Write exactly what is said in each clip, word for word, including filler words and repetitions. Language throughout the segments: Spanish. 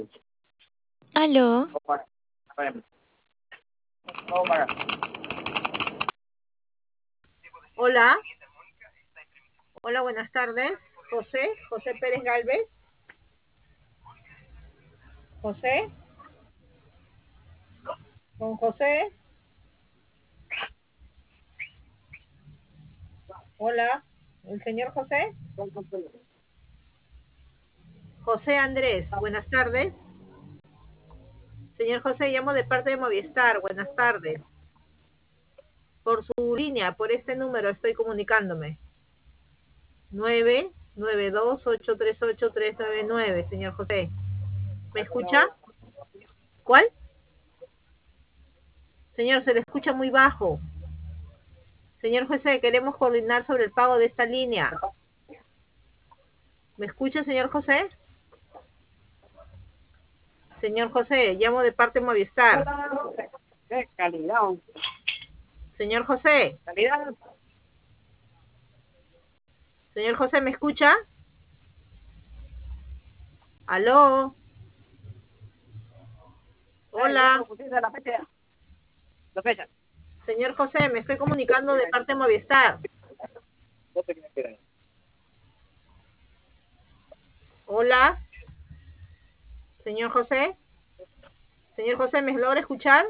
Aló, Hola, hola, buenas tardes. José, José Pérez Galvez. José, con José. Hola, el señor José. José Andrés, buenas tardes. Señor José, llamo de parte de Movistar. Buenas tardes. Por su línea, por este número estoy comunicándome. nueve nueve dos ocho tres ocho tres nueve nueve, señor José. ¿Me escucha? ¿Cuál? Señor, se le escucha muy bajo. Señor José, queremos coordinar sobre el pago de esta línea. ¿Me escucha, señor José? Señor José, llamo de parte de Movistar. Qué calidad, Señor José, calidad. señor José, ¿me escucha? Aló, Eh, ya hola. me pusiste la fecha. La fecha. Señor José, me estoy comunicando de parte de Movistar. No te quieres quedar. Hola, señor José. Señor José, ¿me logra escuchar?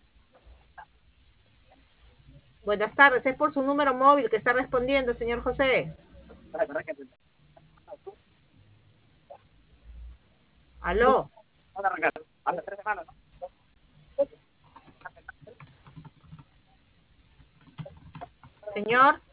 Buenas tardes, es por su número móvil que está respondiendo, señor José. Para, para que te- Aló, van a arrancar. Hace tres semanas, ¿no? señor.